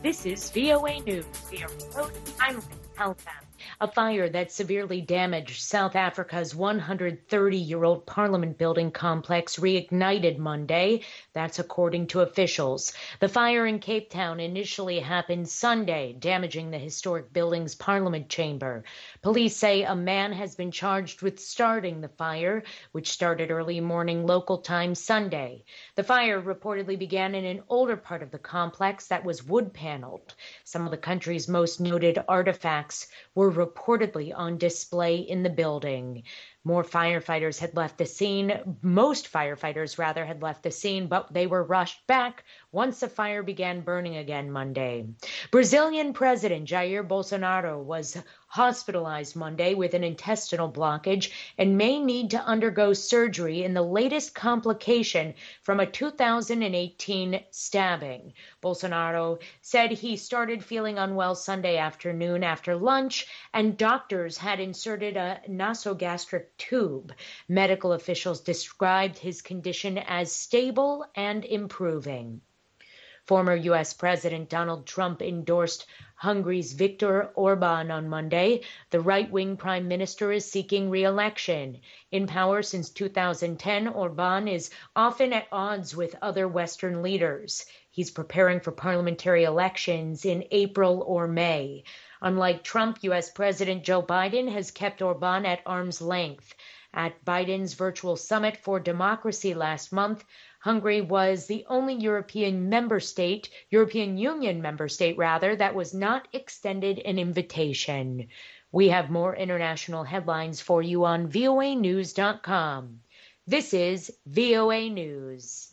This is VOA News. We are host. I'm Helga. A fire that severely damaged South Africa's 130-year-old parliament building complex reignited Monday. That's according to officials. The fire in Cape Town initially happened Sunday, damaging the historic building's parliament chamber. Police say a man has been charged with starting the fire, which started early morning local time Sunday. The fire reportedly began in an older part of the complex that was wood-paneled. Some of the country's most noted artifacts were reportedly on display in the building. Most firefighters, rather, had left the scene, but they were rushed back once the fire began burning again Monday. Brazilian President Jair Bolsonaro was hospitalized Monday with an intestinal blockage and may need to undergo surgery in the latest complication from a 2018 stabbing. Bolsonaro said he started feeling unwell Sunday afternoon after lunch, and doctors had inserted a nasogastric tube. Medical officials described his condition as stable and improving. Former U.S. President Donald Trump endorsed Hungary's Viktor Orban on Monday. The right-wing prime minister is seeking re-election. In power since 2010, Orban is often at odds with other Western leaders. He's preparing for parliamentary elections in April or May. Unlike Trump, U.S. President Joe Biden has kept Orban at arm's length. At Biden's virtual summit for democracy last month, Hungary was the only European Union member state, that was not extended an invitation. We have more international headlines for you on voanews.com. This is VOA News.